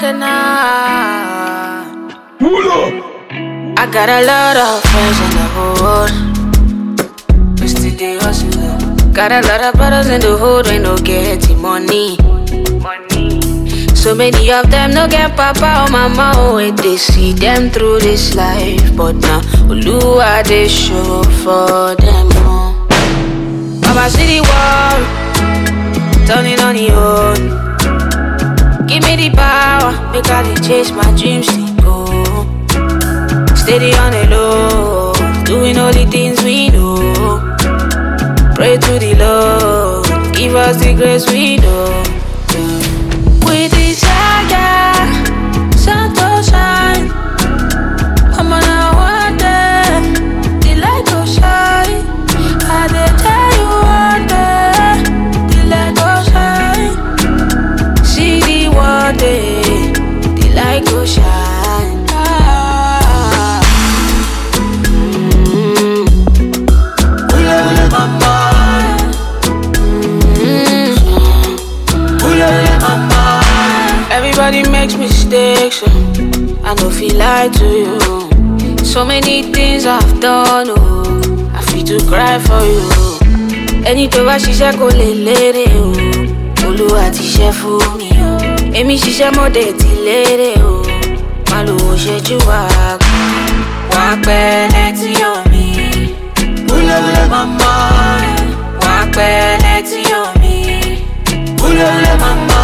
now. I got a lot of friends in the hood. We still dey hustle. Got a lot of brothers in the hood when no getting money. So many of them no get papa or mama. Oh, wait, they see them through this life. But now, Oluwa they show for them. Oh. Mama see the world turning on the own. Give me the power, make I dey chase my dreams to go. Steady on the low, doing all the things we know. Pray to the Lord, give us the grace we know. With the saga, sun to shine. I'm on a wonder, the light will shine. I dey tell you one day, the light will shine. See the one day, the light will shine. Everybody makes mistakes, I don't feel lie to you. So many things I've done, oh, I feel to cry for you. Any to wa ṣiṣẹ́ kò lè lérè o, Olúwa ti ṣe fún mi o. Èmi ṣiṣẹ́ mo dé ti lérè o, má lò ó ṣẹ́jú wa. Wà pẹ́ létí omi, wúlẹ̀wúlẹ̀ mama. Wà pẹ́ létí omi, wúlẹ̀wúlẹ̀ mama.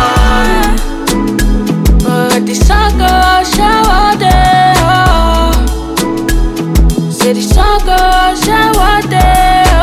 But the sun go shower day, oh. Say the sun go shower day, oh.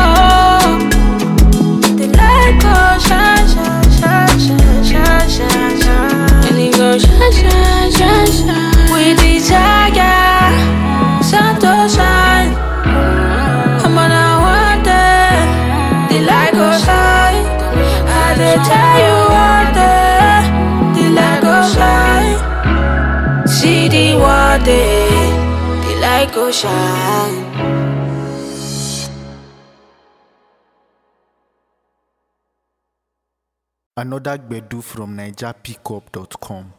The light go shine, shine, shine, shine, shine, shine, shine. And it go shine, shine, shine, shine. With the tiger, sun to shine. I'm on a wonder, the light go shine. I dey tell you one day, the light go shine. See the one day, the light go shine. Another Gbedu from NigerPickup.com.